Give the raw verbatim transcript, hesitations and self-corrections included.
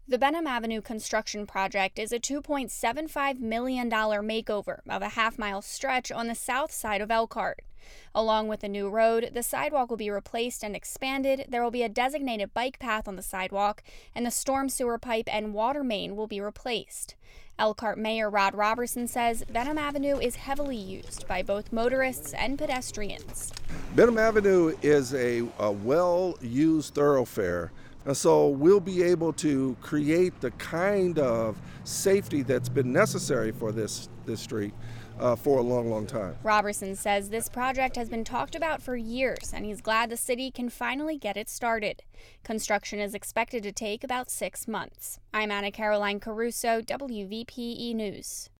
The Benham Avenue construction project is a two point seven five million dollars makeover of a half-mile stretch on the south side of Elkhart. Along with the new road, the sidewalk will be replaced and expanded, there will be a designated bike path on the sidewalk, and the storm sewer pipe and water main will be replaced. Elkhart Mayor Rod Robertson says Benham Avenue is heavily used by both motorists and pedestrians. Benham Avenue is a, a well-used thoroughfare, and so we'll be able to create the kind of safety that's been necessary for this, this street uh, for a long, long time. Robertson says this project has been talked about for years, and he's glad the city can finally get it started. Construction is expected to take about six months. I'm Anna Caroline Caruso, W V P E News.